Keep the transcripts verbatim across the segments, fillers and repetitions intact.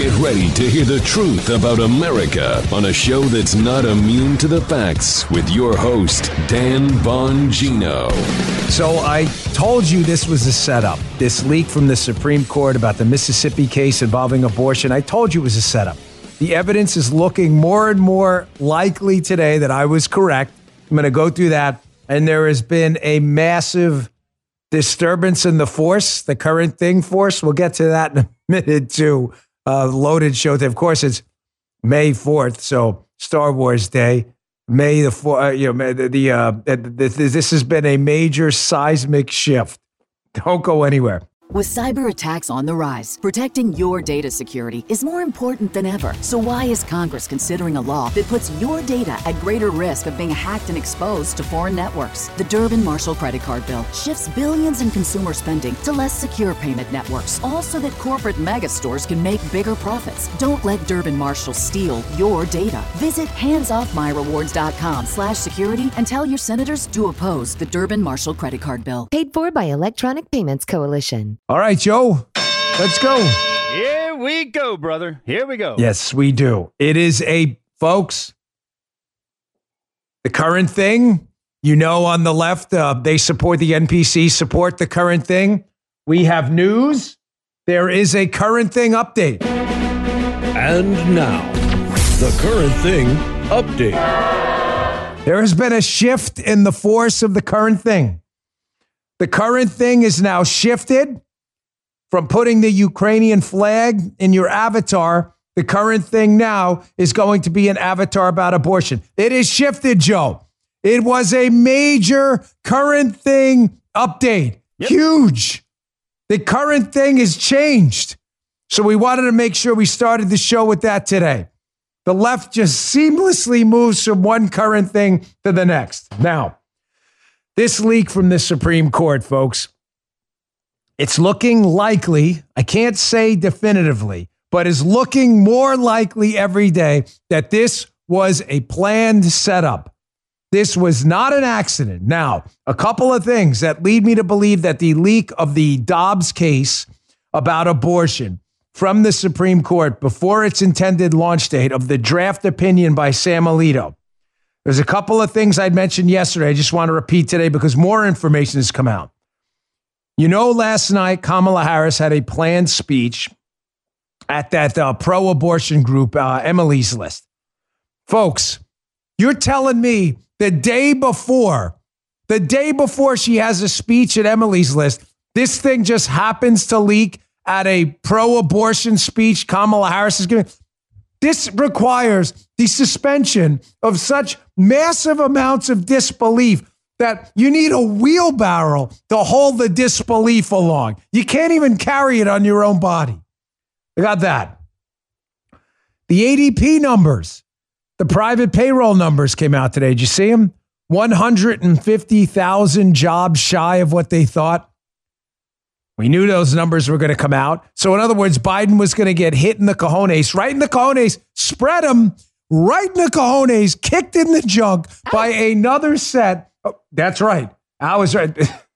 Get ready to hear the truth about America on a show that's not immune to the facts with your host, Dan Bongino. So I told you this was a setup. This leak from the Supreme Court about the Mississippi case involving abortion, I told you it was a setup. The evidence is looking more and more likely today that I was correct. I'm going to go through that. And there has been a massive disturbance in the force, the current thing force. We'll get to that in a minute, too. Uh, loaded show. Of course, it's May fourth, so Star Wars Day. May the fourth, uh, you know, the, the uh, this, this has been a major seismic shift. Don't go anywhere. With cyber attacks on the rise, protecting your data security is more important than ever. So why is Congress considering a law that puts your data at greater risk of being hacked and exposed to foreign networks? The Durbin-Marshall credit card bill shifts billions in consumer spending to less secure payment networks, all so that corporate mega stores can make bigger profits. Don't let Durbin-Marshall steal your data. Visit handsoffmyrewards.com slash security and tell your senators to oppose the Durbin-Marshall credit card bill. Paid for by Electronic Payments Coalition. All right, Joe, let's go. Here we go, brother. Here we go. Yes, we do. It is a, folks, the current thing. You know, on the left, uh, they support the N P C, support the current thing. We have news. There is a current thing update. And now, the current thing update. There has been a shift in the force of the current thing. The current thing is now shifted. From putting the Ukrainian flag in your avatar, the current thing now is going to be an avatar about abortion. It is shifted, Joe. It was a major current thing update. Yep. Huge. The current thing has changed. So we wanted to make sure we started the show with that today. The left just seamlessly moves from one current thing to the next. Now, this leak from the Supreme Court, folks, it's looking likely, I can't say definitively, but is looking more likely every day that this was a planned setup. This was not an accident. Now, a couple of things that lead me to believe that the leak of the Dobbs case about abortion from the Supreme Court before its intended launch date of the draft opinion by Sam Alito. There's a couple of things I'd mentioned yesterday. I just want to repeat today because more information has come out. You know, last night, Kamala Harris had a planned speech at that uh, pro-abortion group, uh, Emily's List. Folks, you're telling me the day before, the day before she has a speech at Emily's List, this thing just happens to leak at a pro-abortion speech Kamala Harris is giving? This requires the suspension of such massive amounts of disbelief that you need a wheelbarrow to hold the disbelief along. You can't even carry it on your own body. I got that. The A D P numbers, the private payroll numbers came out today. Did you see them? one hundred fifty thousand jobs shy of what they thought. We knew those numbers were going to come out. So in other words, Biden was going to get hit in the cojones, right in the cojones, spread them, right in the cojones, kicked in the junk by another set. Oh, that's right. I was right.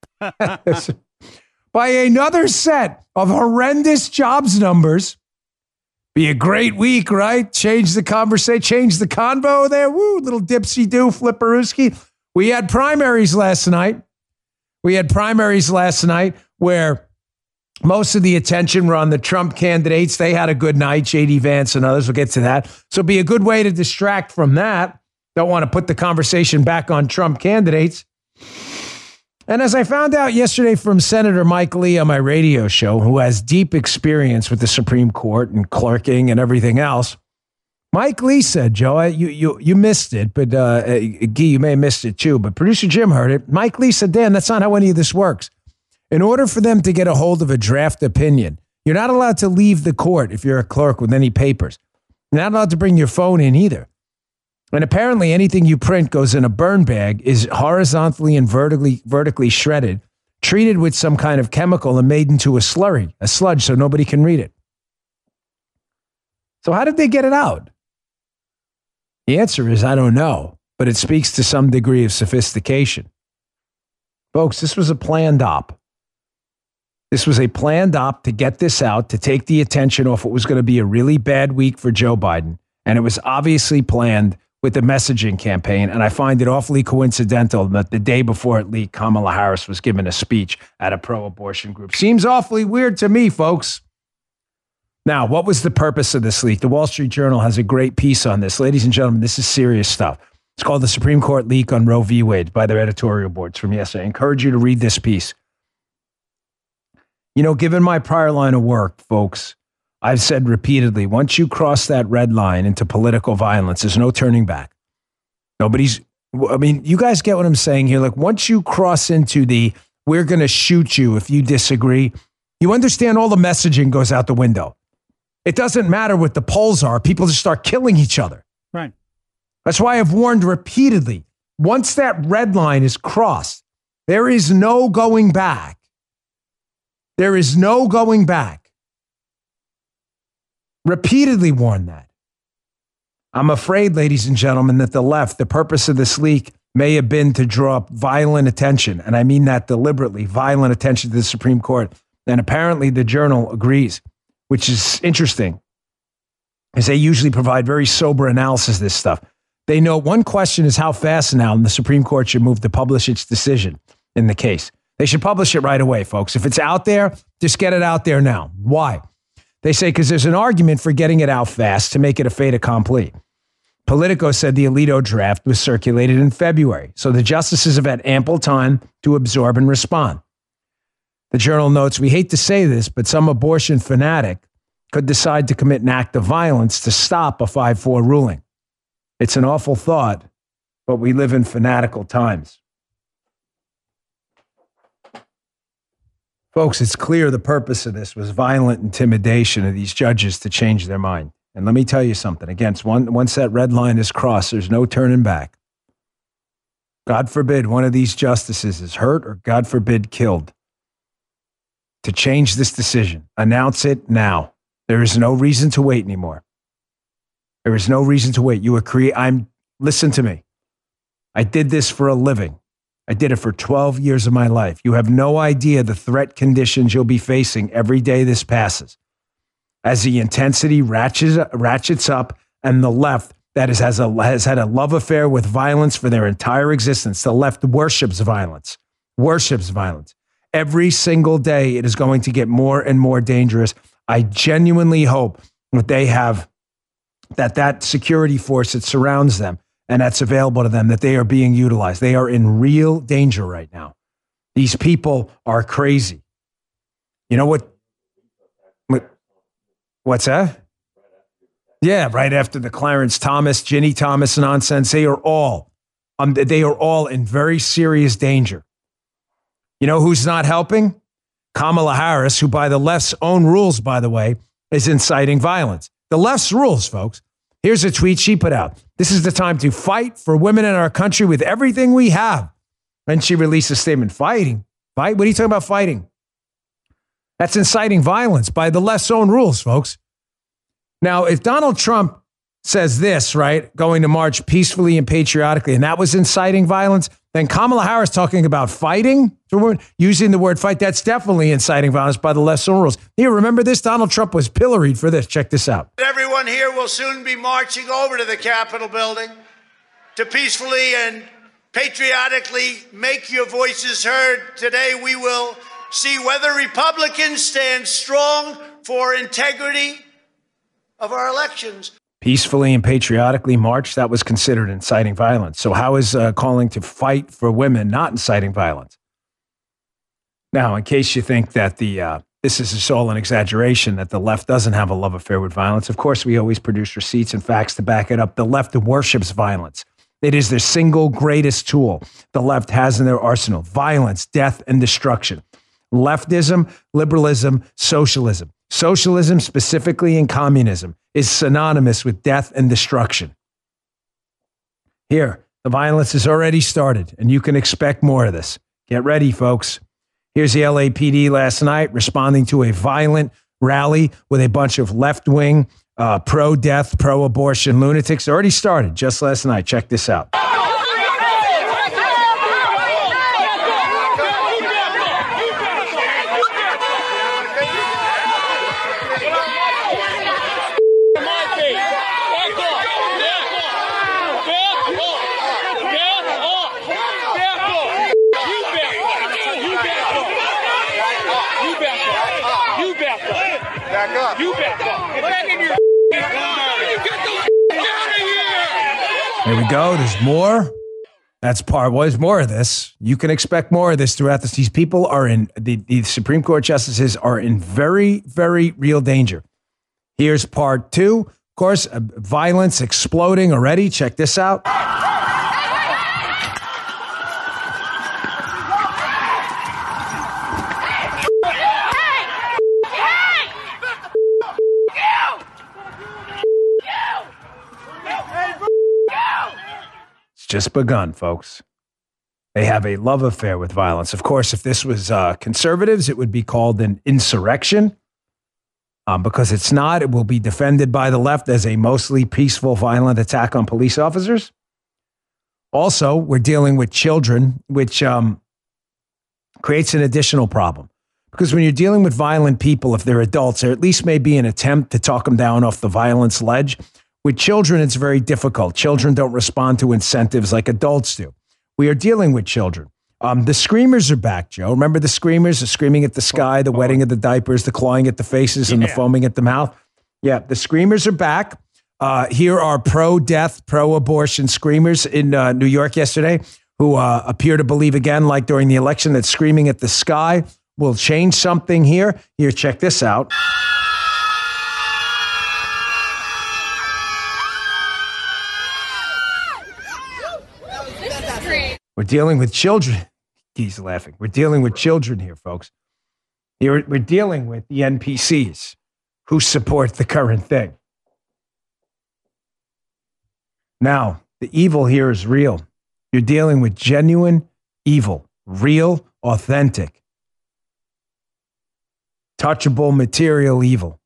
By another set of horrendous jobs numbers. Be a great week, right? Change the conversation, change the convo there. Woo, little dipsy-do, flipperooski. We had primaries last night. We had primaries last night where most of the attention were on the Trump candidates. They had a good night, J D Vance and others. We'll get to that. So it'd be a good way to distract from that. Don't want to put the conversation back on Trump candidates. And as I found out yesterday from Senator Mike Lee on my radio show, who has deep experience with the Supreme Court and clerking and everything else, Mike Lee said, Joe, you you you missed it, but uh, Guy, you may have missed it too, but producer Jim heard it. Mike Lee said, Dan, that's not how any of this works. In order for them to get a hold of a draft opinion, you're not allowed to leave the court if you're a clerk with any papers. You're not allowed to bring your phone in either. And apparently anything you print goes in a burn bag, is horizontally and vertically vertically shredded, treated with some kind of chemical and made into a slurry, a sludge, so nobody can read it. So how did they get it out? The answer is, I don't know, but it speaks to some degree of sophistication. Folks, this was a planned op. This was a planned op to get this out, to take the attention off what was going to be a really bad week for Joe Biden. And it was obviously planned with the messaging campaign. And I find it awfully coincidental that the day before it leaked, Kamala Harris was giving a speech at a pro-abortion group. Seems awfully weird to me, folks. Now, what was the purpose of this leak? The Wall Street Journal has a great piece on this. Ladies and gentlemen, this is serious stuff. It's called The Supreme Court Leak on Roe v. Wade by their editorial boards from yesterday. I encourage you to read this piece. You know, given my prior line of work, folks, I've said repeatedly, once you cross that red line into political violence, there's no turning back. Nobody's, I mean, you guys get what I'm saying here? Like, once you cross into the, we're going to shoot you if you disagree, you understand all the messaging goes out the window. It doesn't matter what the polls are. People just start killing each other. Right. That's why I've warned repeatedly. Once that red line is crossed, there is no going back. There is no going back. Repeatedly warned that. I'm afraid, ladies and gentlemen, that the left, the purpose of this leak may have been to draw violent attention, and I mean that deliberately, violent attention to the Supreme Court. And apparently the Journal agrees, which is interesting, because they usually provide very sober analysis of this stuff. They know one question is how fast now, and the Supreme Court should move to publish its decision in the case. They should publish it right away, folks. If it's out there, just get it out there now. Why? They say because there's an argument for getting it out fast to make it a fait accompli. Politico said the Alito draft was circulated in February, so the justices have had ample time to absorb and respond. The Journal notes, we hate to say this, but some abortion fanatic could decide to commit an act of violence to stop a five four ruling. It's an awful thought, but we live in fanatical times. Folks, it's clear the purpose of this was violent intimidation of these judges to change their mind. And let me tell you something. Again, one, once that red line is crossed, there's no turning back. God forbid one of these justices is hurt or, God forbid, killed. To change this decision, announce it now. There is no reason to wait anymore. There is no reason to wait. You are create. I'm. Listen to me. I did this for a living. I did it for twelve years of my life. You have no idea the threat conditions you'll be facing every day this passes. As the intensity ratchets, ratchets up, and the left that is, has, a, has had a love affair with violence for their entire existence, the left worships violence, worships violence. Every single day, it is going to get more and more dangerous. I genuinely hope that they have, that that security force that surrounds them and that's available to them, that they are being utilized. They are in real danger right now. These people are crazy. You know what? what what's that? Yeah, right after the Clarence Thomas, Ginny Thomas nonsense, they are all, um, they are all in very serious danger. You know who's not helping? Kamala Harris, who by the left's own rules, by the way, is inciting violence. The left's rules, folks. Here's a tweet she put out. This is the time to fight for women in our country with everything we have. And she released a statement, fighting. Fight? What are you talking about fighting? That's inciting violence by the left's own rules, folks. Now, if Donald Trump says this, right, going to march peacefully and patriotically, and that was inciting violence, then Kamala Harris talking about fighting, using the word fight, that's definitely inciting violence by the left's own rules. Here, remember this? Donald Trump was pilloried for this. Check this out. Everyone here will soon be marching over to the Capitol building to peacefully and patriotically make your voices heard. Today we will see whether Republicans stand strong for integrity of our elections. Peacefully and patriotically march, that was considered inciting violence. So how is uh, calling to fight for women not inciting violence? Now, in case you think that the uh, this is just all an exaggeration, that the left doesn't have a love affair with violence, of course, we always produce receipts and facts to back it up. The left worships violence. It is their single greatest tool the left has in their arsenal: violence, death, and destruction. Leftism, liberalism, socialism. Socialism, specifically in communism, is synonymous with death and destruction. Here, the violence has already started, and you can expect more of this. Get ready, folks. Here's the L A P D last night responding to a violent rally with a bunch of left-wing, uh, pro-death, pro-abortion lunatics. It already started just last night. Check this out. Back up. You back up. Get back in your car. You get the out of here. There we go. There's more. That's part. Well, there's more of this. You can expect more of this throughout this. These people are in, the, the Supreme Court justices are in very, very real danger. Here's part two. Of course, uh, violence exploding already. Check this out. It's just begun, folks. They have a love affair with violence. Of course, if this was uh, conservatives, it would be called an insurrection. Um, because it's not, it will be defended by the left as a mostly peaceful, violent attack on police officers. Also, we're dealing with children, which um, creates an additional problem. Because when you're dealing with violent people, if they're adults, there at least may be an attempt to talk them down off the violence ledge. With children, it's very difficult. Children don't respond to incentives like adults do. We are dealing with children. Um, the screamers are back, Joe. Remember the screamers? The screaming at the sky, the wetting of the diapers, the clawing at the faces, and yeah. the foaming at the mouth. Yeah, the screamers are back. Uh, here are pro-death, pro-abortion screamers in uh, New York yesterday who uh, appear to believe again, like during the election, that screaming at the sky will change something here. Here, check this out. We're dealing with children. He's laughing. We're dealing with children here, folks. Here, we're dealing with the N P Cs who support the current thing. Now, the evil here is real. You're dealing with genuine evil, real, authentic, touchable, material evil.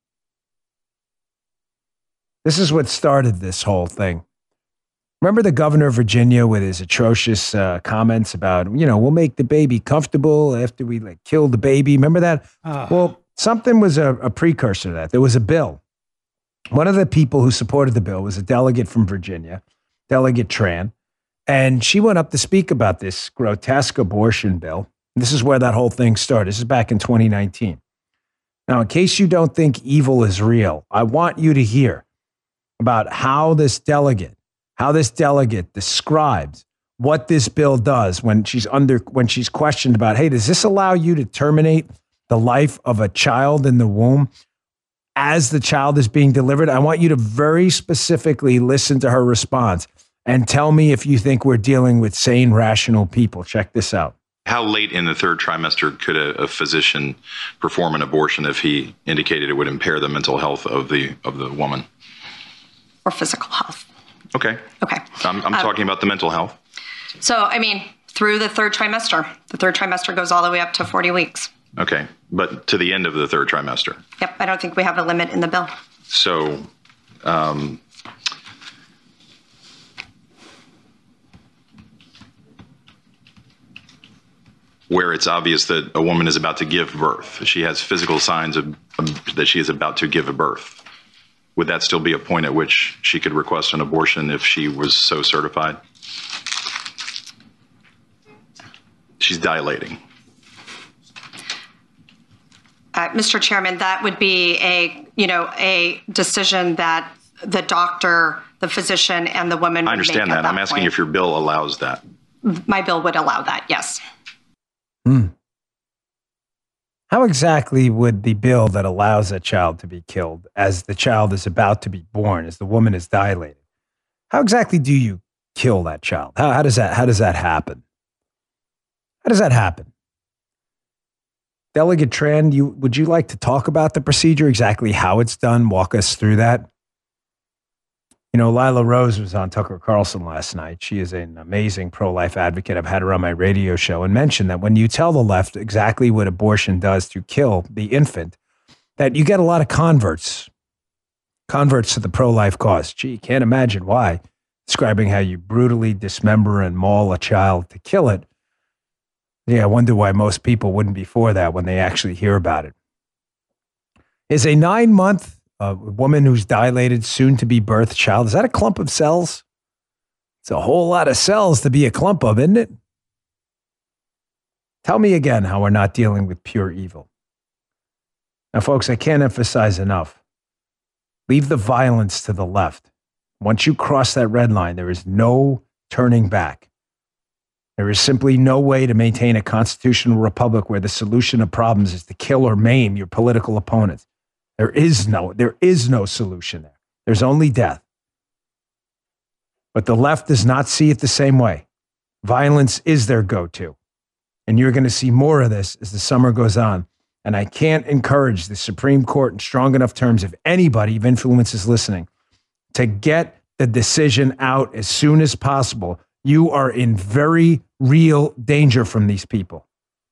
This is what started this whole thing. Remember the governor of Virginia with his atrocious uh, comments about, you know, we'll make the baby comfortable after we like kill the baby. Remember that? Oh. Well, something was a, a precursor to that. There was a bill. One of the people who supported the bill was a delegate from Virginia, Delegate Tran, and she went up to speak about this grotesque abortion bill. This is where that whole thing started. This is back in twenty nineteen. Now, in case you don't think evil is real, I want you to hear about how this delegate How this delegate describes what this bill does when she's under when she's questioned about, hey, does this allow you to terminate the life of a child in the womb as the child is being delivered? I want you to very specifically listen to her response and tell me if you think we're dealing with sane, rational people. Check this out. How late in the third trimester could a, a physician perform an abortion if he indicated it would impair the mental health of the of the woman? Or physical health. Okay. Okay. I'm, I'm um, talking about the mental health. So, I mean, through the third trimester. The third trimester goes all the way up to forty weeks. Okay. But to the end of the third trimester. Yep. I don't think we have a limit in the bill. So, um, where it's obvious that a woman is about to give birth, she has physical signs of, of that she is about to give a birth. Would that still be a point at which she could request an abortion if she was so certified? She's dilating. Uh, Mister Chairman, that would be a, you know, a decision that the doctor, the physician, and the woman would I understand make that. that I'm asking point. if your bill allows that. My bill would allow that, yes. Hmm. How exactly would the bill that allows a child to be killed as the child is about to be born, as the woman is dilating, how exactly do you kill that child? How, how does that, how does that happen? How does that happen? Delegate Tran, you, would you like to talk about the procedure, exactly how it's done? Walk us through that. You know, Lila Rose was on Tucker Carlson last night. She is an amazing pro-life advocate. I've had her on my radio show and mentioned that when you tell the left exactly what abortion does to kill the infant, that you get a lot of converts, converts to the pro-life cause. Gee, can't imagine why. Describing how you brutally dismember and maul a child to kill it. Yeah, I wonder why most people wouldn't be for that when they actually hear about it. Is a nine-month a woman who's dilated, soon-to-be birthed child, is that a clump of cells? It's a whole lot of cells to be a clump of, isn't it? Tell me again how we're not dealing with pure evil. Now, folks, I can't emphasize enough. Leave the violence to the left. Once you cross that red line, there is no turning back. There is simply no way to maintain a constitutional republic where the solution of problems is to kill or maim your political opponents. There is no, there is no solution there. There's only death. But the left does not see it the same way. Violence is their go-to. And you're going to see more of this as the summer goes on. And I can't encourage the Supreme Court in strong enough terms, if anybody of influence is listening, to get the decision out as soon as possible. You are in very real danger from these people.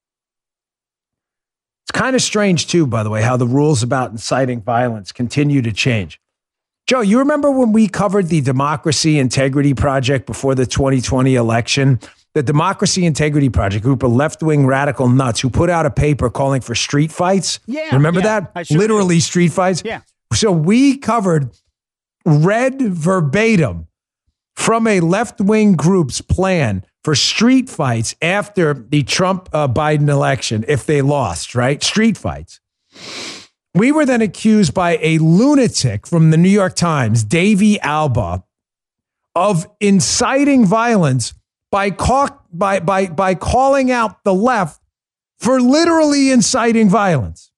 It's kind of strange, too, by the way, how the rules about inciting violence continue to change. Joe, you remember when we covered the Democracy Integrity Project before the twenty twenty election? The Democracy Integrity Project, a group of left-wing radical nuts who put out a paper calling for street fights. Yeah. Remember yeah, that? sure Literally do. street fights? Yeah. So we covered, read verbatim from a left-wing group's plan for street fights after the Trump-Biden uh, election, if they lost, right? Street fights. We were then accused by a lunatic from the New York Times, Davey Alba, of inciting violence by, ca- by, by, by calling out the left for literally inciting violence.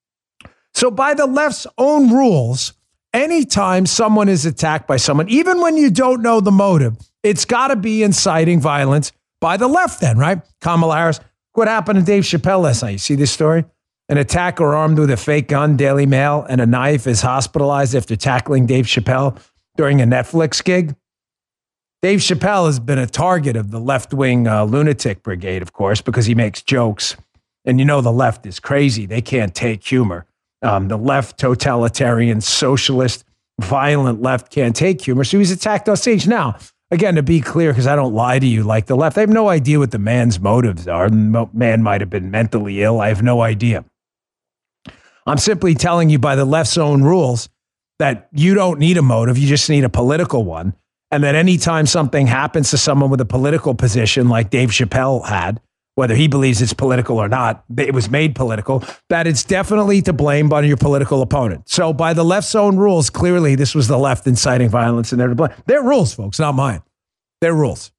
So by the left's own rules, anytime someone is attacked by someone, even when you don't know the motive, it's got to be inciting violence by the left then, right? Kamala Harris. What happened to Dave Chappelle last night? You see this story? An attacker armed with a fake gun, Daily Mail, and a knife is hospitalized after tackling Dave Chappelle during a Netflix gig. Dave Chappelle has been a target of the left-wing uh, lunatic brigade, of course, because he makes jokes. And you know the left is crazy. They can't take humor. Um, the left, totalitarian, socialist, violent left can't take humor. So he's attacked on stage. Now, again, to be clear, because I don't lie to you like the left, I have no idea what the man's motives are. The man might have been mentally ill. I have no idea. I'm simply telling you by the left's own rules that you don't need a motive. You just need a political one. And that anytime something happens to someone with a political position like Dave Chappelle had, whether he believes it's political or not, it was made political, that it's definitely to blame on your political opponent. So by the left's own rules, clearly this was the left inciting violence and they're to blame. Their rules, folks, not mine. Their rules.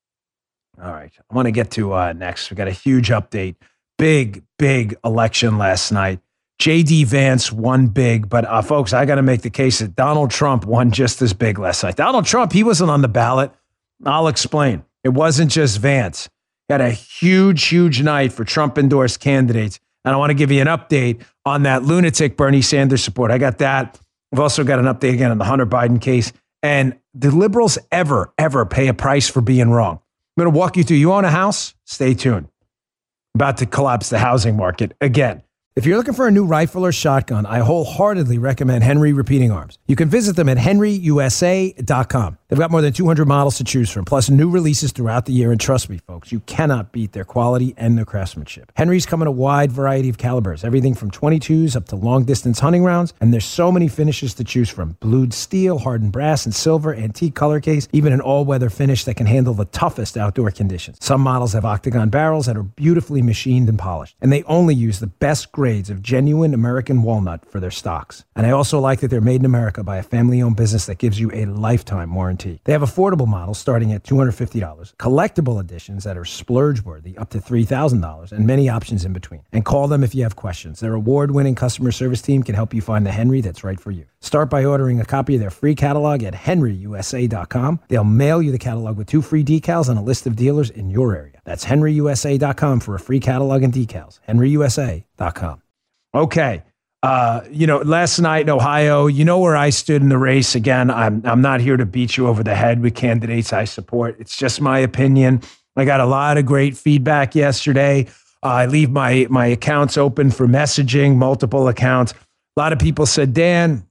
All right. I want to get to uh, next. We got a huge update. Big, big election last night. J D Vance won big, but uh, folks, I got to make the case that Donald Trump won just as big last night. Donald Trump, he wasn't on the ballot. I'll explain. It wasn't just Vance. He had a huge, huge night for Trump-endorsed candidates, and I want to give you an update on that lunatic Bernie Sanders support. I got that. We've also got an update again on the Hunter Biden case, and the liberals ever, ever pay a price for being wrong. I'm going to walk you through. You own a house? Stay tuned. About to collapse the housing market again. If you're looking for a new rifle or shotgun, I wholeheartedly recommend Henry Repeating Arms. You can visit them at henry u s a dot com. They've got more than two hundred models to choose from, plus new releases throughout the year. And trust me, folks, you cannot beat their quality and their craftsmanship. Henry's come in a wide variety of calibers, everything from twenty-twos up to long-distance hunting rounds. And there's so many finishes to choose from. Blued steel, hardened brass, and silver, antique color case, even an all-weather finish that can handle the toughest outdoor conditions. Some models have octagon barrels that are beautifully machined and polished. And they only use the best grades of genuine American walnut for their stocks. And I also like that they're made in America by a family-owned business that gives you a lifetime warranty. They have affordable models starting at two hundred fifty dollars, collectible editions that are splurge-worthy up to three thousand dollars, and many options in between. And call them if you have questions. Their award-winning customer service team can help you find the Henry that's right for you. Start by ordering a copy of their free catalog at henry u s a dot com. They'll mail you the catalog with two free decals and a list of dealers in your area. That's henry u s a dot com for a free catalog and decals. henry u s a dot com. Okay. Uh, you know, last night in Ohio, you know where I stood in the race. Again, I'm I'm not here to beat you over the head with candidates I support. It's just my opinion. I got a lot of great feedback yesterday. Uh, I leave my my accounts open for messaging, multiple accounts. A lot of people said, Dan,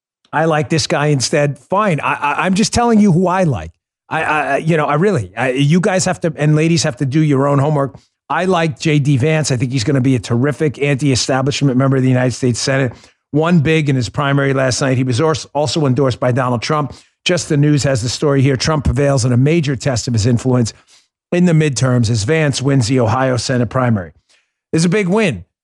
I like this guy instead. Fine. I, I, I'm just telling you who I like. I, I you know, I really, I, you guys have to, and ladies have to do your own homework. I like J D Vance. I think he's going to be a terrific anti-establishment member of the United States Senate. Won big in his primary last night. He was also endorsed by Donald Trump. Just the News has the story here. Trump prevails in a major test of his influence in the midterms as Vance wins the Ohio Senate primary. It's a big win.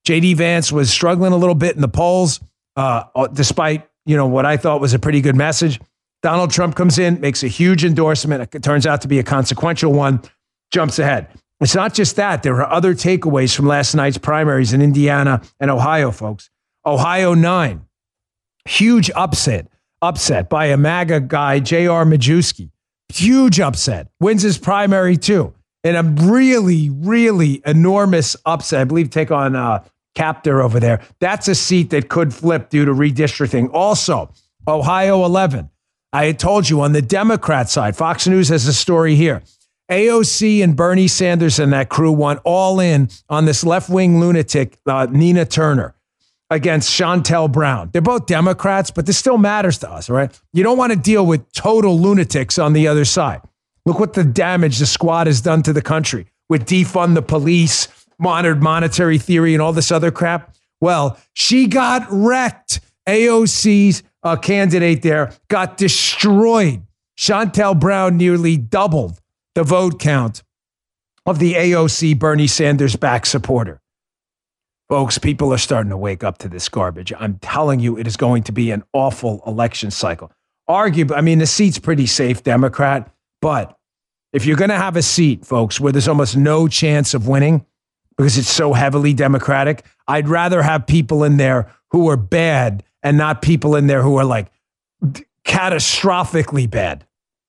J D Vance was struggling a little bit in the polls, uh, despite, you know, what I thought was a pretty good message. Donald Trump comes in, makes a huge endorsement. It turns out to be a consequential one, jumps ahead. It's not just that. There are other takeaways from last night's primaries in Indiana and Ohio, folks. Ohio nine, huge upset, upset by a MAGA guy, J R Majewski. Huge upset, wins his primary too. And a really, really enormous upset. I believe take on uh, Captor over there. That's a seat that could flip due to redistricting. Also, Ohio eleven. I had told you on the Democrat side, Fox News has a story here. A O C and Bernie Sanders and that crew went all in on this left-wing lunatic, uh, Nina Turner, against Shontel Brown. They're both Democrats, but this still matters to us, right? You don't want to deal with total lunatics on the other side. Look what the damage the squad has done to the country with defund the police, monitored monetary theory, and all this other crap. Well, she got wrecked. A O C's uh, candidate there got destroyed. Shontel Brown nearly doubled the vote count of the A O C Bernie Sanders back supporter. Folks, people are starting to wake up to this garbage. I'm telling you, it is going to be an awful election cycle. Arguably, I mean, the seat's pretty safe, Democrat, but if you're going to have a seat, folks, where there's almost no chance of winning because it's so heavily Democratic, I'd rather have people in there who are bad and not people in there who are like catastrophically bad.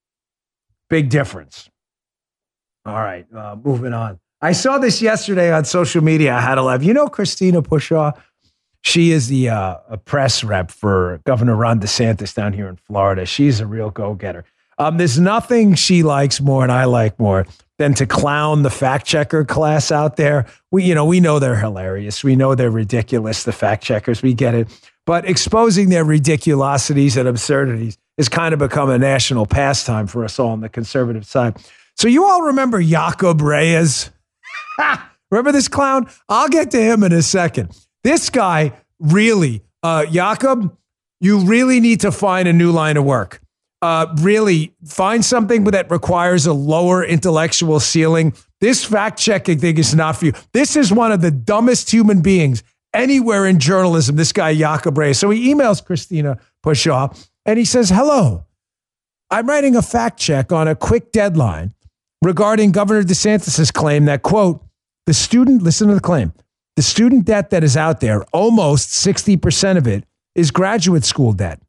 Big difference. All right, uh, moving on. I saw this yesterday on social media. I had a laugh. You know Christina Pushaw? She is the uh, a press rep for Governor Ron DeSantis down here in Florida. She's a real go-getter. Um, there's nothing she likes more and I like more than to clown the fact checker class out there. We, you know, we know they're hilarious. We know they're ridiculous, the fact checkers. We get it. But exposing their ridiculosities and absurdities has kind of become a national pastime for us all on the conservative side. So you all remember Jacob Reyes? Remember this clown? I'll get to him in a second. This guy really, uh, Jacob, you really need to find a new line of work. Uh, really find something that requires a lower intellectual ceiling. This fact-checking thing is not for you. This is one of the dumbest human beings anywhere in journalism, this guy, Jacob Reyes. So he emails Christina Pushaw, and he says, hello, I'm writing a fact check on a quick deadline regarding Governor DeSantis' claim that, quote, the student, listen to the claim, the student debt that is out there, almost sixty percent of it is graduate school debt.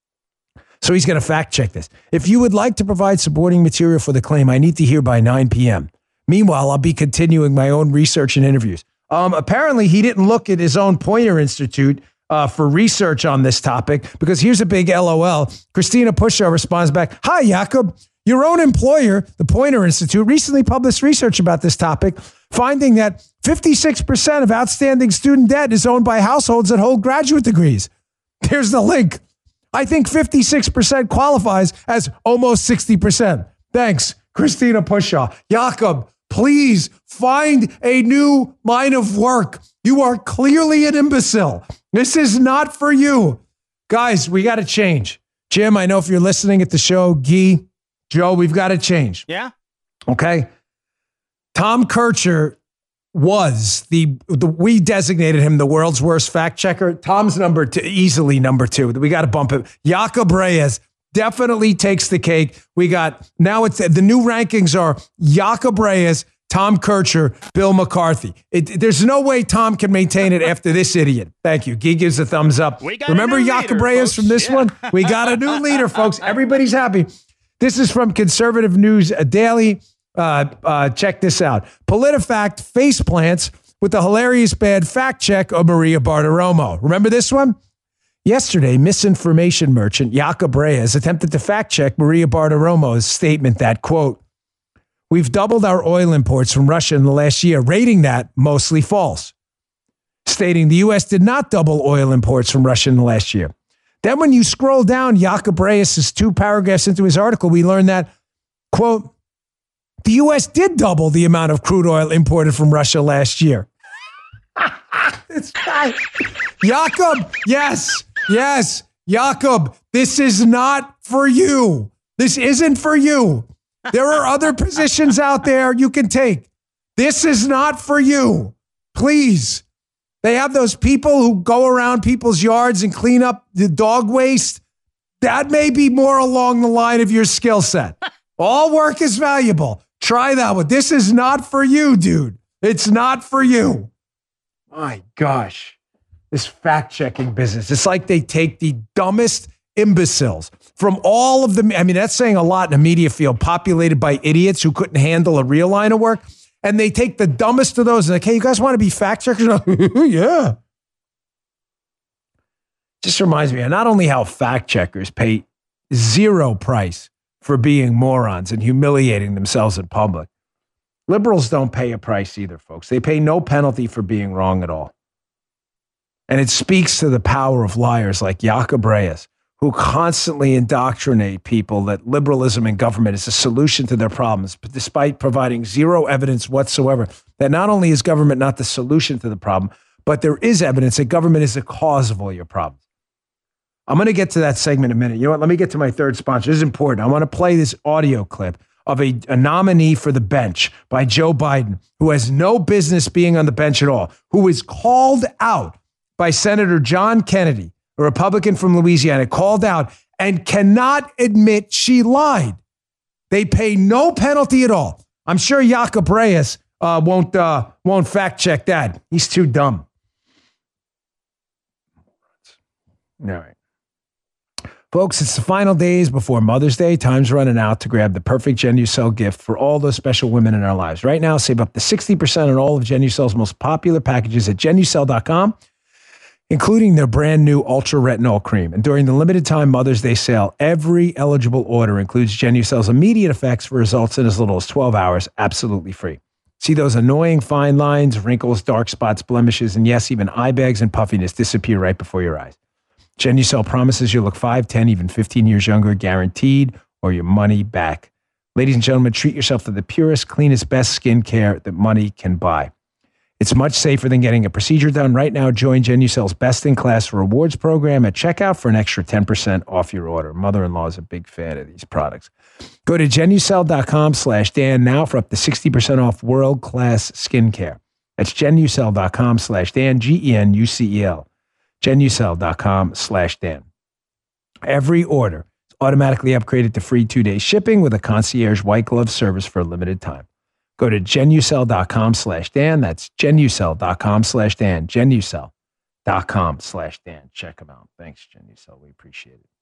So he's going to fact check this. If you would like to provide supporting material for the claim, I need to hear by nine p.m. Meanwhile, I'll be continuing my own research and interviews. Um, apparently, he didn't look at his own Poynter Institute uh, for research on this topic, because here's a big L O L. Christina Pushaw responds back, hi, Jacob. Your own employer, the Poynter Institute, recently published research about this topic, finding that fifty-six percent of outstanding student debt is owned by households that hold graduate degrees. Here's the link. I think fifty-six percent qualifies as almost sixty percent. Thanks, Christina Pushaw. Jacob, please find a new line of work. You are clearly an imbecile. This is not for you. Guys, we got to change. Jim, I know if you're listening at the show, Guy, Joe, we've got to change. Yeah. Okay. Tom Kircher was the, the, we designated him the world's worst fact checker. Tom's number two, easily number two. We got to bump it. Jacob Reyes definitely takes the cake. We got, now it's, the new rankings are Jacob Reyes, Tom Kircher, Bill McCarthy. It, there's no way Tom can maintain it after this idiot. Thank you. Guy gives a thumbs up. Remember Jacob leader, Reyes folks. From this yeah. one? We got a new leader, folks. Everybody's happy. This is from Conservative News Daily. Uh, uh, check this out. PolitiFact face plants with the hilarious bad fact check of Maria Bartiromo. Remember this one? Yesterday, misinformation merchant Jacob Reyes attempted to fact check Maria Bartiromo's statement that, quote, we've doubled our oil imports from Russia in the last year, rating that mostly false, stating the U S did not double oil imports from Russia in the last year. Then when you scroll down Jacob Reyes' two paragraphs into his article, we learn that, quote, the U S did double the amount of crude oil imported from Russia last year. It's guy. Jacob, yes, yes, Jacob, this is not for you. This isn't for you. There are other positions out there you can take. This is not for you. Please. They have those people who go around people's yards and clean up the dog waste. That may be more along the line of your skill set. All work is valuable. Try that one. This is not for you, dude. It's not for you. My gosh. This fact-checking business. It's like they take the dumbest imbeciles from all of the, I mean, that's saying a lot in a media field populated by idiots who couldn't handle a real line of work. And they take the dumbest of those and like, hey, you guys want to be fact-checkers? Yeah. Just reminds me of not only how fact-checkers pay zero price for being morons and humiliating themselves in public. Liberals don't pay a price either, folks. They pay no penalty for being wrong at all. And it speaks to the power of liars like Jacob Reyes, who constantly indoctrinate people that liberalism in government is a solution to their problems, but despite providing zero evidence whatsoever that not only is government not the solution to the problem, but there is evidence that government is the cause of all your problems. I'm going to get to that segment in a minute. You know what? Let me get to my third sponsor. This is important. I want to play this audio clip of a, a nominee for the bench by Joe Biden, who has no business being on the bench at all, who is called out by Senator John Kennedy, a Republican from Louisiana, called out and cannot admit she lied. They pay no penalty at all. I'm sure Jacob Reyes uh, won't uh, won't fact check that. He's too dumb. All right. Folks, it's the final days before Mother's Day. Time's running out to grab the perfect Genucel gift for all those special women in our lives. Right now, save up to sixty percent on all of Genucel's most popular packages at Genucel dot com, including their brand new Ultra Retinol Cream. And during the limited time Mother's Day sale, every eligible order includes Genucel's immediate effects for results in as little as twelve hours, absolutely free. See those annoying fine lines, wrinkles, dark spots, blemishes, and yes, even eye bags and puffiness disappear right before your eyes. Genucel promises you'll look five, ten, even fifteen years younger, guaranteed, or your money back. Ladies and gentlemen, treat yourself to the purest, cleanest, best skincare that money can buy. It's much safer than getting a procedure done. Right now, join Genucel's best-in-class rewards program at checkout for an extra ten percent off your order. Mother-in-law is a big fan of these products. Go to Genucel dot com slash Dan now for up to sixty percent off world-class skincare. That's Genucel dot com slash Dan, G E N U C E L. Genucel dot com slash Dan. Every order is automatically upgraded to free two-day shipping with a concierge white glove service for a limited time. Go to Genucel dot com slash Dan. That's Genucel dot com slash Dan. Genucel dot com slash Dan. Check them out. Thanks, Genucel. We appreciate it.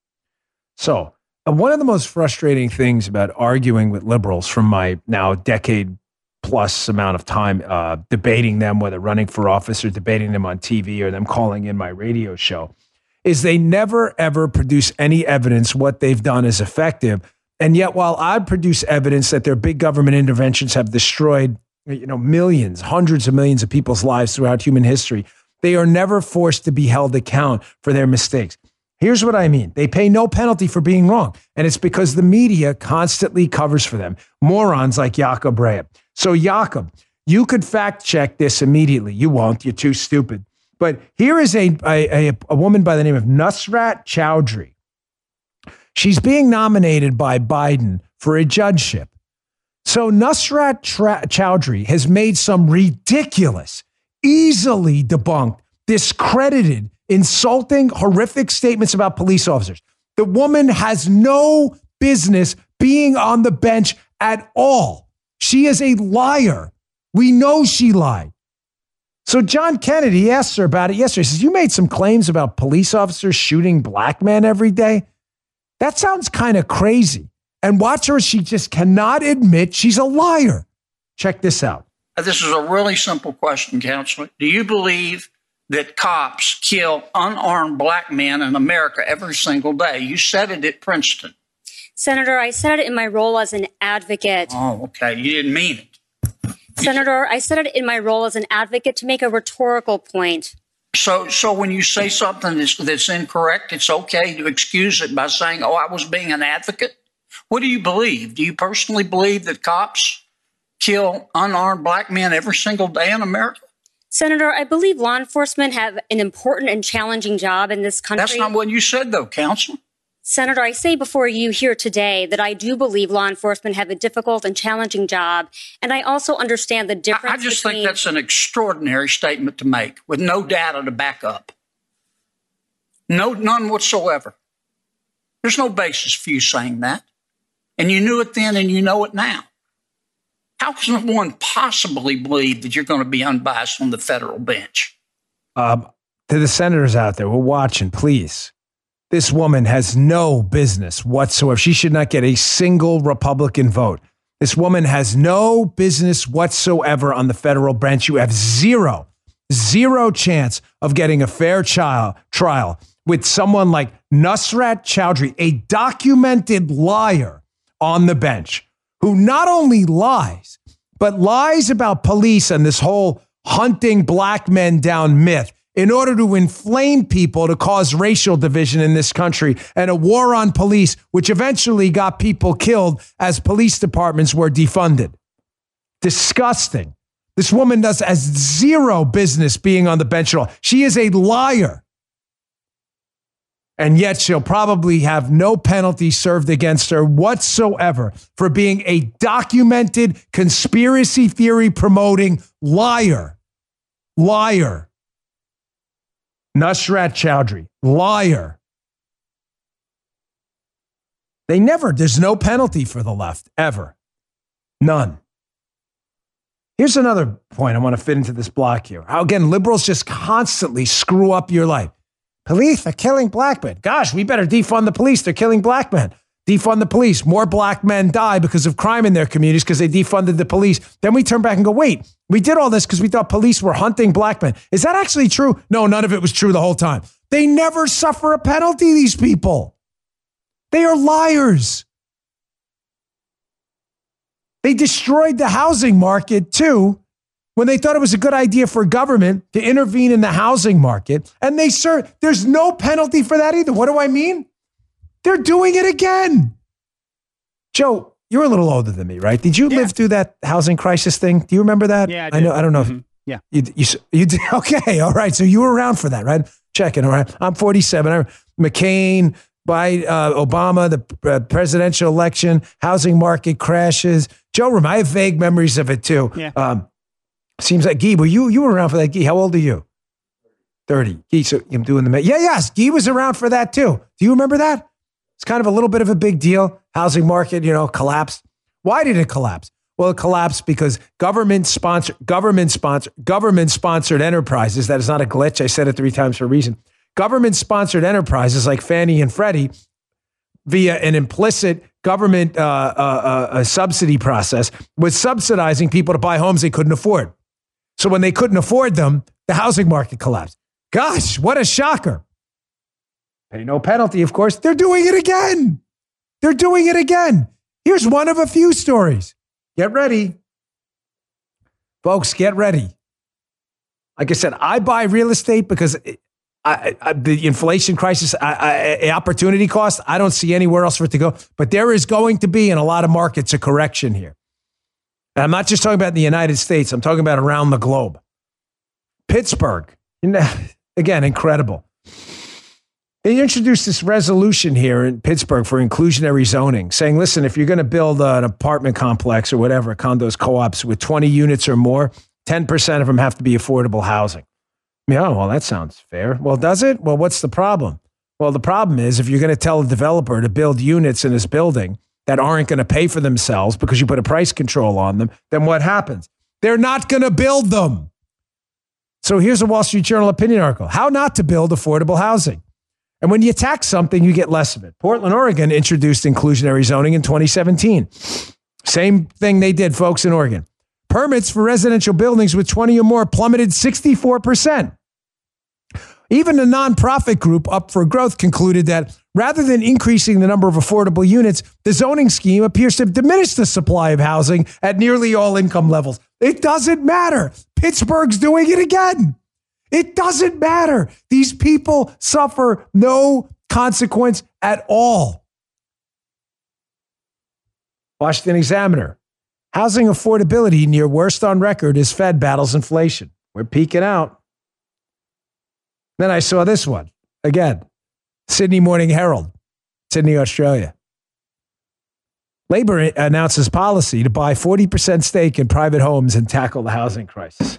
So, uh, one of the most frustrating things about arguing with liberals from my now decade plus amount of time uh, debating them, whether running for office or debating them on T V or them calling in my radio show, is they never, ever produce any evidence what they've done is effective. And yet, while I'd produce evidence that their big government interventions have destroyed, you know, millions, hundreds of millions of people's lives throughout human history, they are never forced to be held account for their mistakes. Here's what I mean. They pay no penalty for being wrong. And it's because the media constantly covers for them. Morons like Jacob Reyes. So Jacob, you could fact check this immediately. You won't. You're too stupid. But here is a, a, a woman by the name of Nusrat Chowdhury. She's being nominated by Biden for a judgeship. So Nusrat Tra- Chowdhury has made some ridiculous, easily debunked, discredited, insulting, horrific statements about police officers. The woman has no business being on the bench at all. She is a liar. We know she lied. So John Kennedy asked her about it yesterday. He says, you made some claims about police officers shooting black men every day. That sounds kind of crazy. And watch her. She just cannot admit she's a liar. Check this out. This is a really simple question, Counselor. Do you believe that cops kill unarmed black men in America every single day? You said it at Princeton. Senator, I said it in my role as an advocate. Oh, okay. You didn't mean it. Senator, I said it in my role as an advocate to make a rhetorical point. So so when you say something that's, that's incorrect, it's okay to excuse it by saying, oh, I was being an advocate? What do you believe? Do you personally believe that cops kill unarmed black men every single day in America? Senator, I believe law enforcement have an important and challenging job in this country. That's not what you said, though, Counselor. Senator, I say before you here today that I do believe law enforcement have a difficult and challenging job, and I also understand the difference. I, I just between- think that's an extraordinary statement to make with no data to back up. No, none whatsoever. There's no basis for you saying that. And you knew it then and you know it now. How can one possibly believe that you're going to be unbiased on the federal bench? Um, to the senators out there, we're watching, please. This woman has no business whatsoever. She should not get a single Republican vote. This woman has no business whatsoever on the federal bench. You have zero, zero chance of getting a fair trial, trial with someone like Nusrat Chowdhury, a documented liar on the bench, who not only lies, but lies about police and this whole hunting black men down myth in order to inflame people to cause racial division in this country and a war on police, which eventually got people killed as police departments were defunded. Disgusting. This woman does has zero business being on the bench at all. She is a liar. And yet she'll probably have no penalty served against her whatsoever for being a documented conspiracy theory promoting liar. Liar. Nusrat Chowdhury, liar. They never, there's no penalty for the left, ever. None. Here's another point I want to fit into this block here. How, again, liberals just constantly screw up your life. Police are killing black men. Gosh, we better defund the police. They're killing black men. Defund the police. More black men die because of crime in their communities because they defunded the police. Then we turn back and go, wait, we did all this because we thought police were hunting black men. Is that actually true? No, none of it was true the whole time. They never suffer a penalty, these people. They are liars. They destroyed the housing market too when they thought it was a good idea for government to intervene in the housing market. And they serve, there's no penalty for that either. What do I mean? They're doing it again. Joe, you're a little older than me, right? Did you yeah. live through that housing crisis thing? Do you remember that? Yeah, I, did. I know. I don't know. Mm-hmm. If yeah. You, you, you did. Okay. All right. So you were around for that, right? Checking. All right. I'm forty-seven. I, McCain, by uh, Obama, the uh, presidential election, housing market crashes. Joe, I have vague memories of it too. Yeah. Um, seems like Guy, were you, you were around for that, Guy. How old are you? thirty. Guy, so I'm doing the, yeah, yes. Guy was around for that too. Do you remember that? It's kind of a little bit of a big deal. Housing market, you know, collapsed. Why did it collapse? Well, it collapsed because government sponsor, government sponsor, government sponsored enterprises. That is not a glitch. I said it three times for a reason. Government sponsored enterprises like Fannie and Freddie, via an implicit government uh, uh, uh, subsidy process, was subsidizing people to buy homes they couldn't afford. So when they couldn't afford them, the housing market collapsed. Gosh, what a shocker. Pay no penalty, of course. They're doing it again. They're doing it again. Here's one of a few stories. Get ready. Folks, get ready. Like I said, I buy real estate because I, I, the inflation crisis, I, I, opportunity cost, I don't see anywhere else for it to go. But there is going to be, in a lot of markets, a correction here. And I'm not just talking about the United States. I'm talking about around the globe. Pittsburgh, you know, again, incredible. They introduced this resolution here in Pittsburgh for inclusionary zoning, saying, listen, if you're going to build an apartment complex or whatever, condos, co-ops with twenty units or more, ten percent of them have to be affordable housing. I mean, oh, well, that sounds fair. Well, does it? Well, what's the problem? Well, the problem is if you're going to tell a developer to build units in this building that aren't going to pay for themselves because you put a price control on them, then what happens? They're not going to build them. So here's a Wall Street Journal opinion article. How not to build affordable housing. And when you tax something, you get less of it. Portland, Oregon introduced inclusionary zoning in twenty seventeen. Same thing they did, folks, in Oregon. Permits for residential buildings with twenty or more plummeted sixty-four percent. Even a nonprofit group, Up for Growth, concluded that rather than increasing the number of affordable units, the zoning scheme appears to have diminished the supply of housing at nearly all income levels. It doesn't matter. Pittsburgh's doing it again. It doesn't matter. These people suffer no consequence at all. Washington Examiner. Housing affordability near worst on record as Fed battles inflation. We're peaking out. Then I saw this one. Again, Sydney Morning Herald. Sydney, Australia. Labor announces policy to buy forty percent stake in private homes and tackle the housing crisis.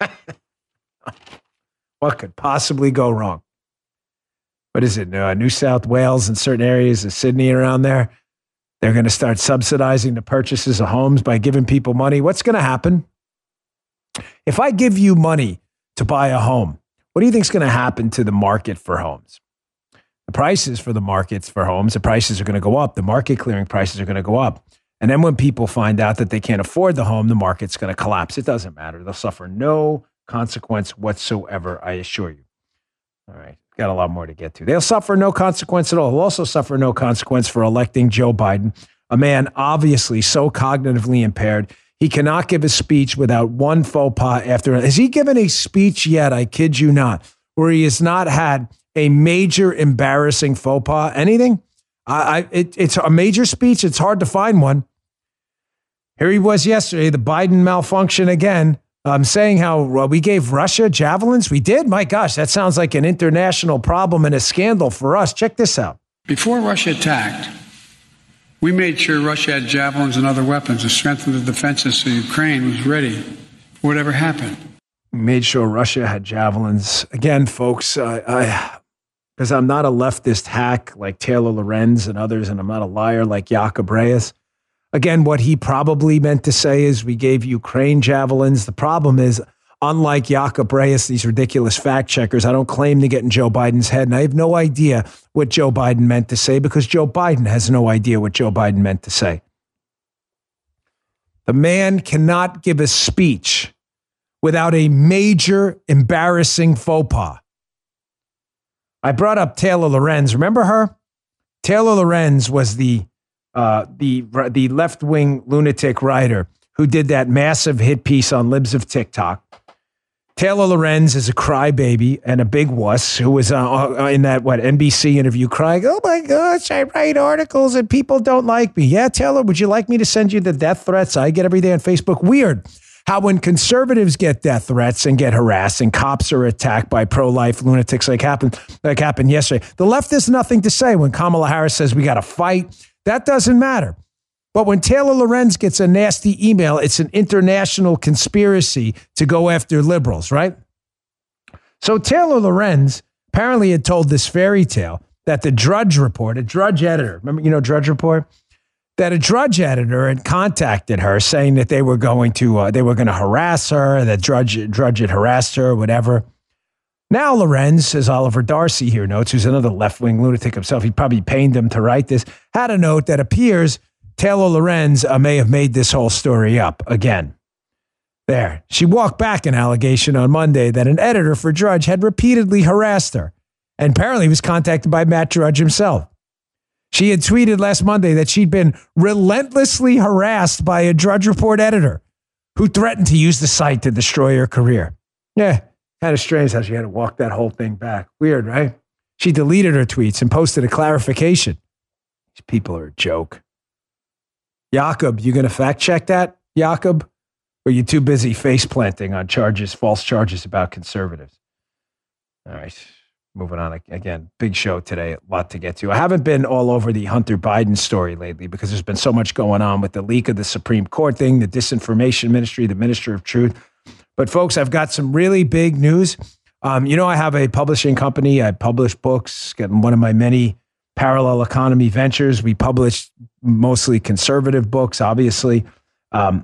What could possibly go wrong? What is it? Uh, New South Wales and certain areas of Sydney around there, they're going to start subsidizing the purchases of homes by giving people money. What's going to happen? If I give you money to buy a home, what do you think is going to happen to the market for homes? The prices for the markets for homes, the prices are going to go up. The market clearing prices are going to go up. And then when people find out that they can't afford the home, the market's going to collapse. It doesn't matter. They'll suffer no consequence whatsoever, I assure you. All right. Got a lot more to get to. They'll suffer no consequence at all. They'll also suffer no consequence for electing Joe Biden, a man obviously so cognitively impaired. He cannot give a speech without one faux pas after. Has he given a speech yet? I kid you not, where he has not had a major embarrassing faux pas? Anything? I, I it, it's a major speech. It's hard to find one. Here he was yesterday, the Biden malfunction again. Um, saying how uh, we gave Russia javelins. We did? My gosh, that sounds like an international problem and a scandal for us. Check this out. Before Russia attacked, we made sure Russia had javelins and other weapons to strengthen the defenses so Ukraine was ready for whatever happened. We made sure Russia had javelins. Again, folks, uh, I, because I'm not a leftist hack like Taylor Lorenz and others, and I'm not a liar like Jacob Reyes. Again, what he probably meant to say is we gave Ukraine javelins. The problem is, unlike Jacob Reyes, these ridiculous fact checkers, I don't claim to get in Joe Biden's head, and I have no idea what Joe Biden meant to say because Joe Biden has no idea what Joe Biden meant to say. The man cannot give a speech without a major embarrassing faux pas. I brought up Taylor Lorenz. Remember her? Taylor Lorenz was the Uh, the the left-wing lunatic writer who did that massive hit piece on Libs of TikTok. Taylor Lorenz is a crybaby and a big wuss who was uh, in that, what, N B C interview crying, oh my gosh, I write articles and people don't like me. Yeah, Taylor, would you like me to send you the death threats I get every day on Facebook? Weird how when conservatives get death threats and get harassed and cops are attacked by pro-life lunatics like happened, like happened yesterday, the left has nothing to say when Kamala Harris says we got to fight. That doesn't matter. But when Taylor Lorenz gets a nasty email, it's an international conspiracy to go after liberals, right? So Taylor Lorenz apparently had told this fairy tale that the Drudge Report, a Drudge editor, remember, you know, Drudge Report? That a Drudge editor had contacted her saying that they were going to, uh, they were going to harass her, that Drudge, Drudge had harassed her, whatever. Now Lorenz, as Oliver Darcy here notes, who's another left-wing lunatic himself, he probably paid them to write this, had a note that appears Taylor Lorenz uh, may have made this whole story up again. There. She walked back an allegation on Monday that an editor for Drudge had repeatedly harassed her and apparently was contacted by Matt Drudge himself. She had tweeted last Monday that she'd been relentlessly harassed by a Drudge Report editor who threatened to use the site to destroy her career. Yeah. Kind of strange how she had to walk that whole thing back. Weird, right? She deleted her tweets and posted a clarification. These people are a joke. Jacob, you going to fact check that, Jacob? Or are you too busy face planting on charges, false charges about conservatives? All right, moving on. Again, big show today, a lot to get to. I haven't been all over the Hunter Biden story lately because there's been so much going on with the leak of the Supreme Court thing, the disinformation ministry, the minister of truth. But folks, I've got some really big news. Um, you know, I have a publishing company. I publish books, getting one of my many parallel economy ventures. We publish mostly conservative books, obviously. Um,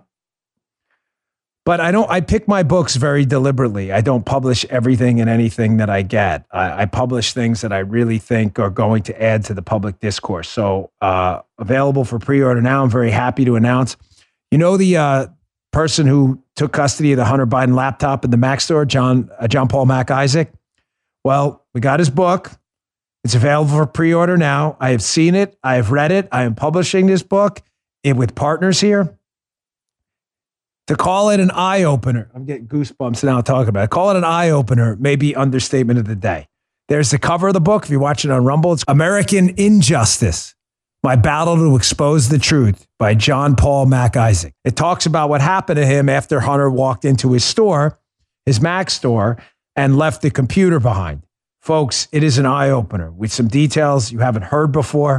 but I don't, I pick my books very deliberately. I don't publish everything and anything that I get. I, I publish things that I really think are going to add to the public discourse. So uh, available for pre-order now. I'm very happy to announce, you know, the, uh, person who took custody of the Hunter Biden laptop in the Mac store, John uh, John Paul Mac Isaac. Well, we got his book. It's available for pre-order now. I have seen it. I have read it. I am publishing this book it, with partners here. To call it an eye-opener, I'm getting goosebumps now talking about it. Call it an eye-opener may be understatement of the day. There's the cover of the book. If you watch it on Rumble, it's American Injustice, My Battle to Expose the Truth by John Paul Mac Isaac. It talks about what happened to him after Hunter walked into his store, his Mac store, and left the computer behind. Folks, it is an eye-opener with some details you haven't heard before.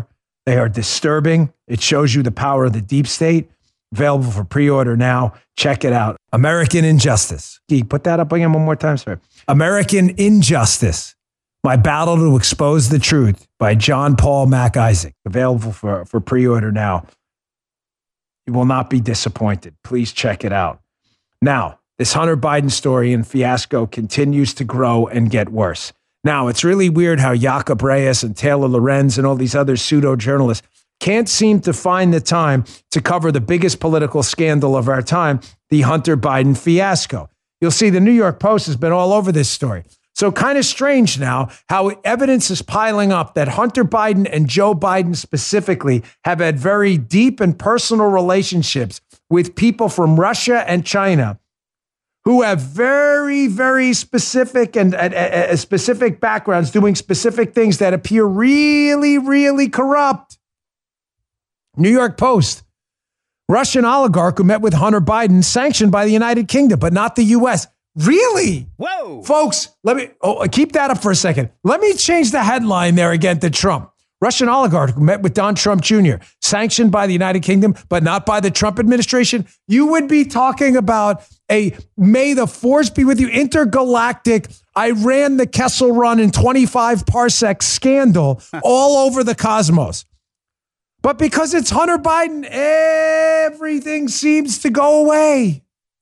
They are disturbing. It shows you the power of the deep state. Available for pre-order now. Check it out. American Injustice. Can you put that up again one more time, sir? American Injustice. My Battle to Expose the Truth by John Paul Mac Isaac. Available for, for pre-order now. You will not be disappointed. Please check it out. Now, this Hunter Biden story and fiasco continues to grow and get worse. Now, it's really weird how Jacob Reyes and Taylor Lorenz and all these other pseudo-journalists can't seem to find the time to cover the biggest political scandal of our time, the Hunter Biden fiasco. You'll see the New York Post has been all over this story. So kind of strange now how evidence is piling up that Hunter Biden and Joe Biden specifically have had very deep and personal relationships with people from Russia and China who have very, very specific and uh, uh, specific backgrounds doing specific things that appear really, really corrupt. New York Post, Russian oligarch who met with Hunter Biden, sanctioned by the United Kingdom, but not the U S. Really? Whoa. Folks, let me oh, keep that up for a second. Let me change the headline there again to Trump. Russian oligarch who met with Don Trump Junior, sanctioned by the United Kingdom, but not by the Trump administration. You would be talking about a may the force be with you intergalactic I ran the Kessel Run in twenty-five parsecs scandal all over the cosmos. But because it's Hunter Biden, everything seems to go away.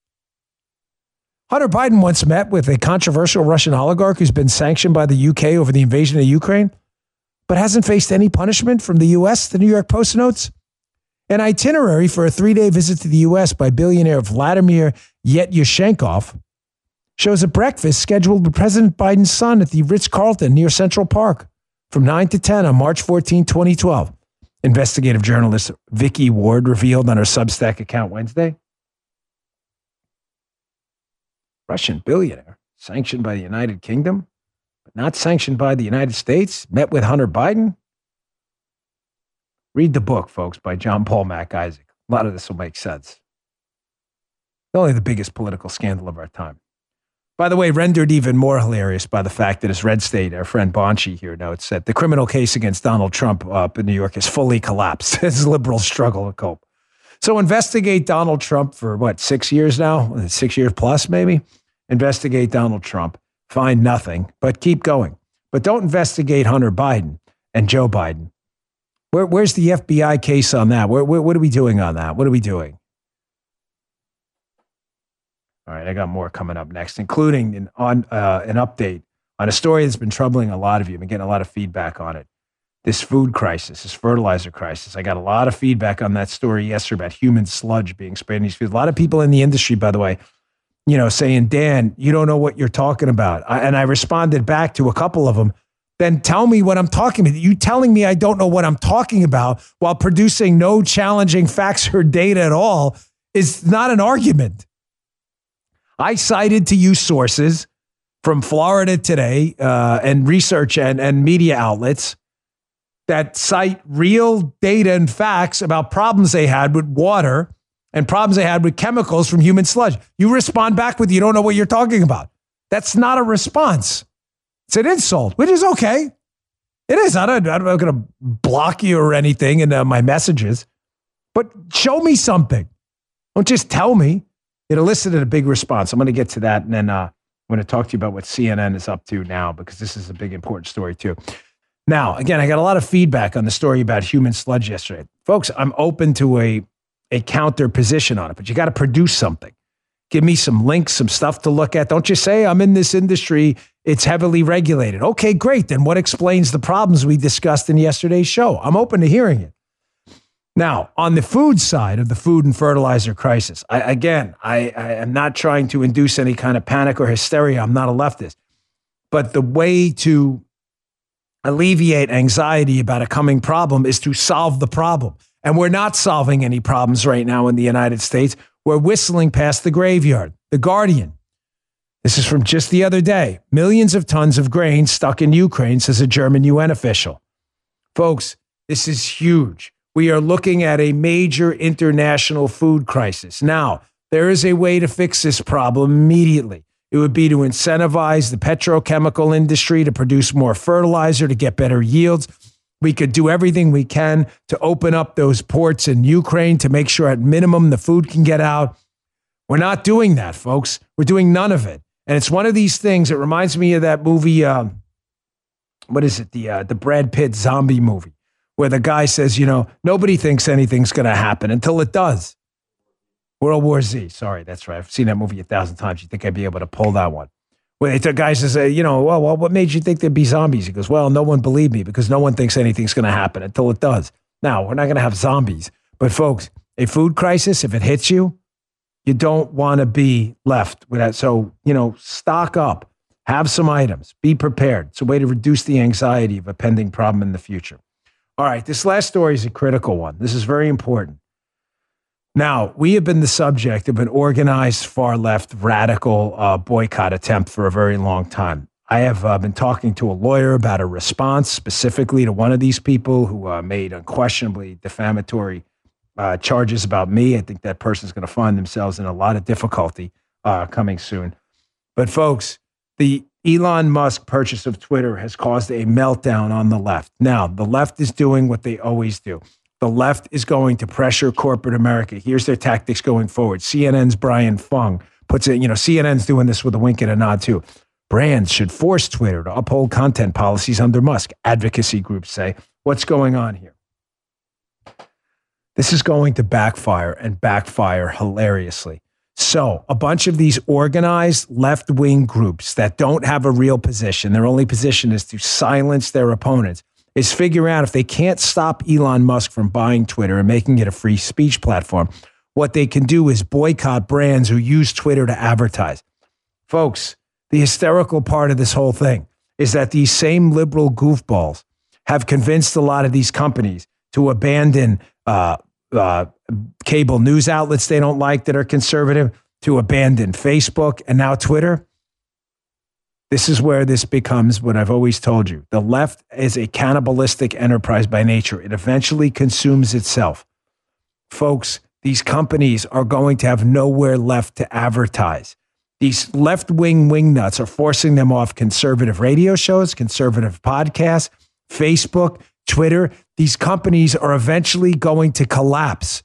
Hunter Biden once met with a controversial Russian oligarch who's been sanctioned by the U K over the invasion of Ukraine, but hasn't faced any punishment from the U S, the New York Post notes. An itinerary for a three-day visit to the U S by billionaire Vladimir Yetyushenkov shows a breakfast scheduled with President Biden's son at the Ritz-Carlton near Central Park from nine to ten on March fourteenth, twenty twelve. Investigative journalist Vicky Ward revealed on her Substack account Wednesday. Russian billionaire sanctioned by the United Kingdom, but not sanctioned by the United States, met with Hunter Biden. Read the book, folks, by John Paul Mac Isaac. A lot of this will make sense. Only the biggest political scandal of our time. By the way, rendered even more hilarious by the fact that as Red State, our friend Bonchi here notes that the criminal case against Donald Trump up in New York has fully collapsed as liberals struggle to cope. So investigate Donald Trump for, what, six years now? Six years plus, maybe? Investigate Donald Trump. Find nothing, but keep going. But don't investigate Hunter Biden and Joe Biden. Where, where's the F B I case on that? Where, where, what are we doing on that? What are we doing? All right, I got more coming up next, including an, on, uh, an update on a story that's been troubling a lot of you. I've been getting a lot of feedback on it. This food crisis, this fertilizer crisis. I got a lot of feedback on that story yesterday about human sludge being sprayed in these fields. A lot of people in the industry, by the way, you know, saying, Dan, you don't know what you're talking about. I, and I responded back to a couple of them. Then tell me what I'm talking about. You telling me I don't know what I'm talking about while producing no challenging facts or data at all is not an argument. I cited to you sources from Florida Today uh, and research and, and media outlets that cite real data and facts about problems they had with water and problems they had with chemicals from human sludge. You respond back with, you don't know what you're talking about. That's not a response. It's an insult, which is okay. It is. I don't, I'm not going to block you or anything in uh, my messages, but show me something. Don't just tell me. It elicited a big response. I'm going to get to that, and then uh, I'm going to talk to you about what C N N is up to now, because this is a big, important story too. Now, again, I got a lot of feedback on the story about human sludge yesterday. Folks, I'm open to a, a counter position on it, but you got to produce something. Give me some links, some stuff to look at. Don't just say, I'm in this industry, it's heavily regulated. Okay, great. Then what explains the problems we discussed in yesterday's show? I'm open to hearing it. Now, on the food side of the food and fertilizer crisis, I, again, I, I am not trying to induce any kind of panic or hysteria. I'm not a leftist. But the way to alleviate anxiety about a coming problem is to solve the problem. And we're not solving any problems right now in the United States. We're whistling past the graveyard. The Guardian. This is from just the other day. Millions of tons of grain stuck in Ukraine, says a German U N official. Folks, this is huge. We are looking at a major international food crisis. Now, there is a way to fix this problem immediately. It would be to incentivize the petrochemical industry to produce more fertilizer to get better yields. We could do everything we can to open up those ports in Ukraine to make sure at minimum the food can get out. We're not doing that, folks. We're doing none of it. And it's one of these things. It reminds me of that movie. Uh, what is it? The uh, the Brad Pitt zombie movie where the guy says, you know, nobody thinks anything's going to happen until it does. World War Z. Sorry, that's right. I've seen that movie a thousand times. You think I'd be able to pull that one? Where the guy says, uh, you know, well, well, what made you think there'd be zombies? He goes, well, no one believed me because no one thinks anything's going to happen until it does. Now, we're not going to have zombies. But folks, a food crisis, if it hits you, you don't want to be left with that. So, you know, stock up, have some items, be prepared. It's a way to reduce the anxiety of a pending problem in the future. All right, this last story is a critical one. This is very important. Now, we have been the subject of an organized far-left radical uh, boycott attempt for a very long time. I have uh, been talking to a lawyer about a response specifically to one of these people who uh, made unquestionably defamatory uh, charges about me. I think that person's going to find themselves in a lot of difficulty uh, coming soon. But folks, the Elon Musk purchase of Twitter has caused a meltdown on the left. Now, the left is doing what they always do. The left is going to pressure corporate America. Here's their tactics going forward. C N N's Brian Fung puts it, you know, C N N's doing this with a wink and a nod too. Brands should force Twitter to uphold content policies under Musk, advocacy groups say. What's going on here? This is going to backfire and backfire hilariously. So a bunch of these organized left-wing groups that don't have a real position, their only position is to silence their opponents, is figuring out if they can't stop Elon Musk from buying Twitter and making it a free speech platform, what they can do is boycott brands who use Twitter to advertise. Folks, the hysterical part of this whole thing is that these same liberal goofballs have convinced a lot of these companies to abandon uh, uh, cable news outlets they don't like that are conservative, to abandon Facebook and now Twitter. This is where this becomes what I've always told you. The left is a cannibalistic enterprise by nature. It eventually consumes itself. Folks, these companies are going to have nowhere left to advertise. These left-wing wingnuts are forcing them off conservative radio shows, conservative podcasts, Facebook, Twitter. These companies are eventually going to collapse.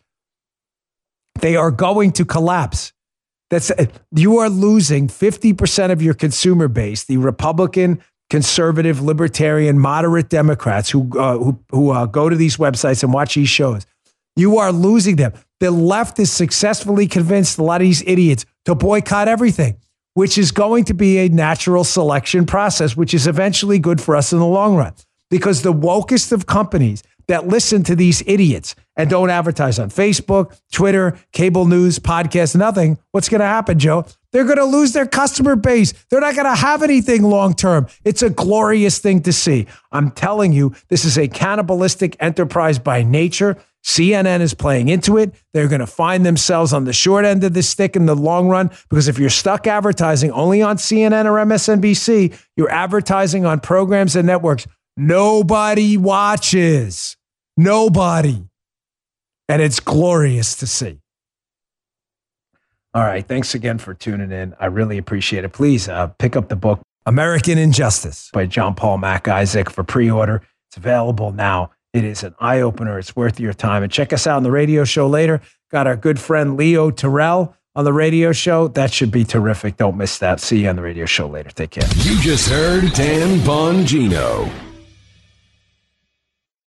They are going to collapse. That's you are losing fifty percent of your consumer base, the Republican, conservative, libertarian, moderate Democrats who uh, who, who uh, go to these websites and watch these shows. You are losing them. The left is successfully convinced a lot of these idiots to boycott everything, which is going to be a natural selection process, which is eventually good for us in the long run. Because the wokest of companies that listen to these idiots and don't advertise on Facebook, Twitter, cable news, podcasts, nothing, what's going to happen, Joe? They're going to lose their customer base. They're not going to have anything long-term. It's a glorious thing to see. I'm telling you, this is a cannibalistic enterprise by nature. C N N is playing into it. They're going to find themselves on the short end of the stick in the long run, because if you're stuck advertising only on C N N or M S N B C, you're advertising on programs and networks nobody watches. Nobody. And it's glorious to see. All right. Thanks again for tuning in. I really appreciate it. Please uh, pick up the book, American Injustice by John Paul Mac Isaac for pre-order. It's available now. It is an eye-opener. It's worth your time. And check us out on the radio show later. Got our good friend Leo Terrell on the radio show. That should be terrific. Don't miss that. See you on the radio show later. Take care. You just heard Dan Bongino.